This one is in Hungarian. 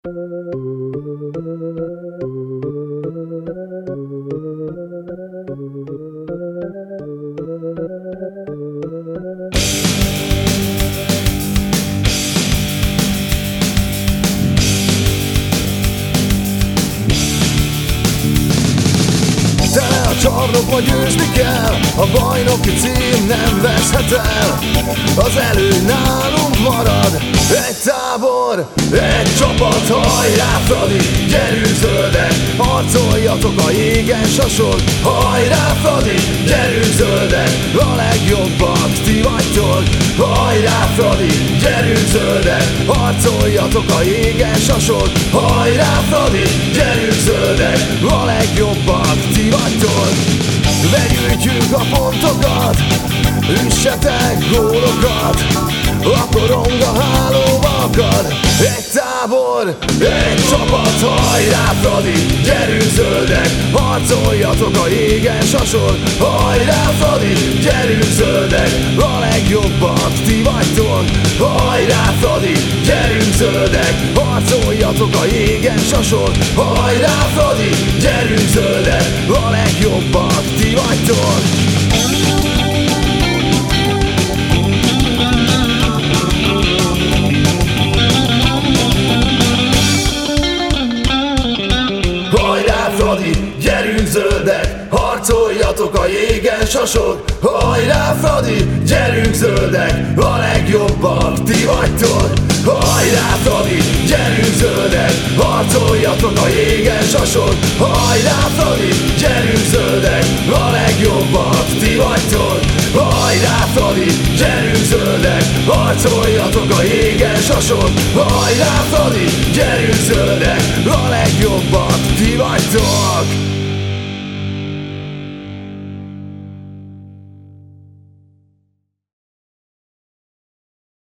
Tele a csarnokba, győzni kell, a bajnoki cím nem veszhet el. Az előny nálunk marad, egy tábor, egy csapat. Hajrá Fradi, gyerünk zöldek, harcoljatok a jégen sasok. Hajrá Fradi, gyerünk zöldek, a legjobbak ti vagytok. Hajrá Fradi, gyerünk zöldek, harcoljatok a jégen sasok. Hajrá Fradi, gyerünk zöldek, a legjobbak ti vagytok. Begyűjtjük a pontokat, üssetek gólokat, a korong a hálóba akad. Egy tábor, egy csapat. Hajrá Fradi, gyerünk zöldek, harcoljatok a jégen sasok. Hajrá Fradi, gyerünk zöldek, a legjobbak ti vagytok. Hajrá Fradi, gyerünk zöldek, harcoljatok a jégen sasok. Hajrá Fradi, gyerünk zöldek, a legjobbak ti vagytok. Hajrá Fradi, gyerünk zöldek, harcoljatok a jégen sasok. Hajrá Fradi, gyerünk zöldek, a legjobbak ti vagytok. Hajrá Fradi, gyerünk zöldek, harcoljatok a jégen sasok. Hajrá Fradi, gyerünk zöldek, a legjobbak ti vagytok. Hajrá Fradi, gyerünk zöldek, harcoljatok a jégen sasok. Hajrá Fradi, gyerünk zöldek, a legjobbak